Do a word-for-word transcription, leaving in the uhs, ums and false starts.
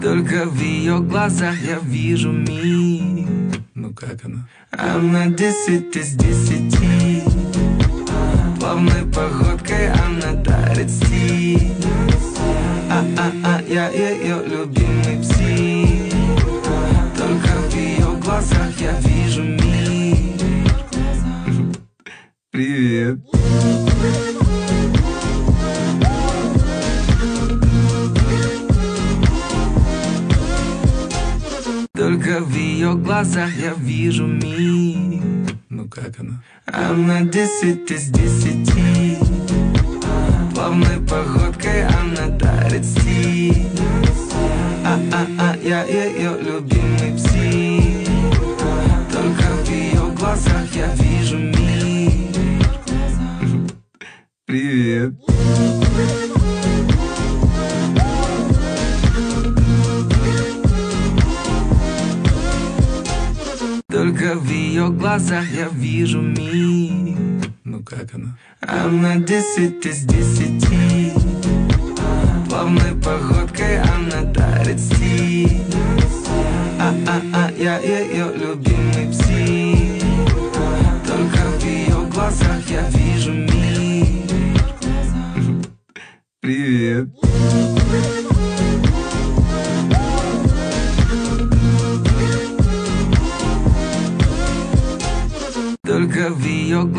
Только в ее глазах я вижу мир. Ну как она? Она десять из десяти. Плавной походкой она дарит стиль. А-а-а, я ее любимый псих. Только в ее глазах я вижу мир. Привет. Только в ее глазах я вижу мир. Ну как она? Она десять из десяти. Плавной походкой она дарит стиль. А-а-а, я ее любимый псих. Только в ее глазах я вижу мир. Привет. Только в ее глазах я вижу мир. Ну как она? Она десять из десяти. Плавной походкой она дарит стиль. А-а-а, я ее любимый псих. Только в ее глазах я вижу мир. Привет. Только в ее глазах